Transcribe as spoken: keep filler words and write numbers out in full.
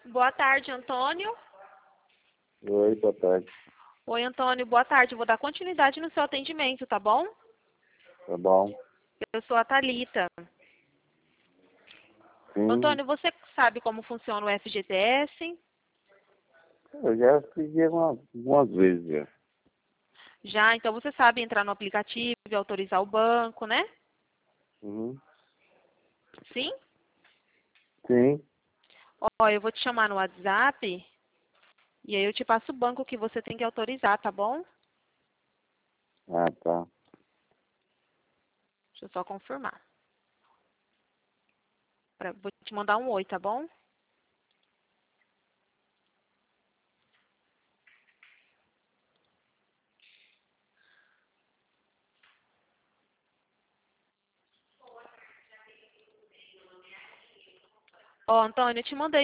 Boa tarde, Antônio. Oi, boa tarde. Oi, Antônio, boa tarde. Vou dar continuidade no seu atendimento, tá bom? Tá bom? Eu sou a Thalita. Sim, Antônio, você sabe como funciona o F G T S? eu já pedi uma- algumas vezes já. Já, então você sabe entrar no aplicativo e autorizar o banco, né? Uhum. Sim? Sim, Ó, eu vou te chamar no WhatsApp e aí eu te passo o banco que você tem que autorizar, tá bom? ah, tá. Deixa eu só confirmar. Pra- Vou te mandar um oi, tá bom? Ó, Antônio, eu te mandei